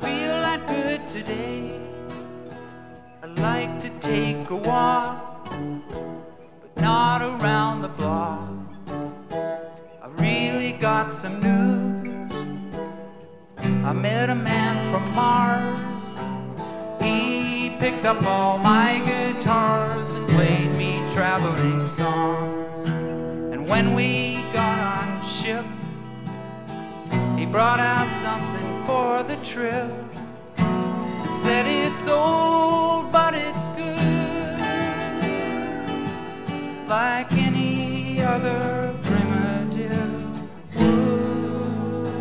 feel that good today. I'd like to take a walk, but not around the block. I really got some news. I met a man from Mars. He picked up all my guitars and played me traveling songs. And when we got on ship, he brought out something for the trip. He said it's old, but it's good, like any other primitive wood.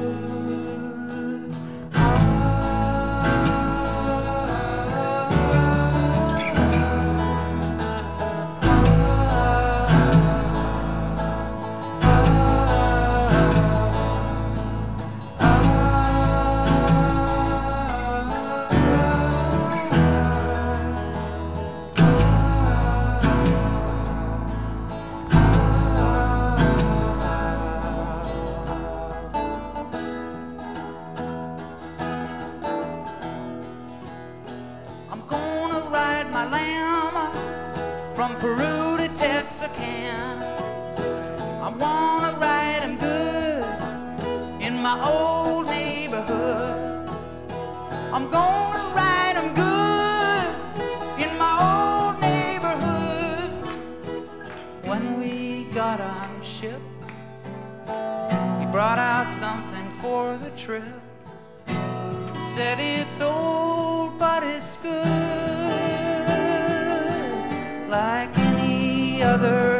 I'm gonna ride my lamb from Peru to Texarkana. I wanna ride him good in my old neighborhood. I'm gonna ride him good in my old neighborhood. When we got on ship, he brought out something for the trip. Said it's old, but it's good, like any other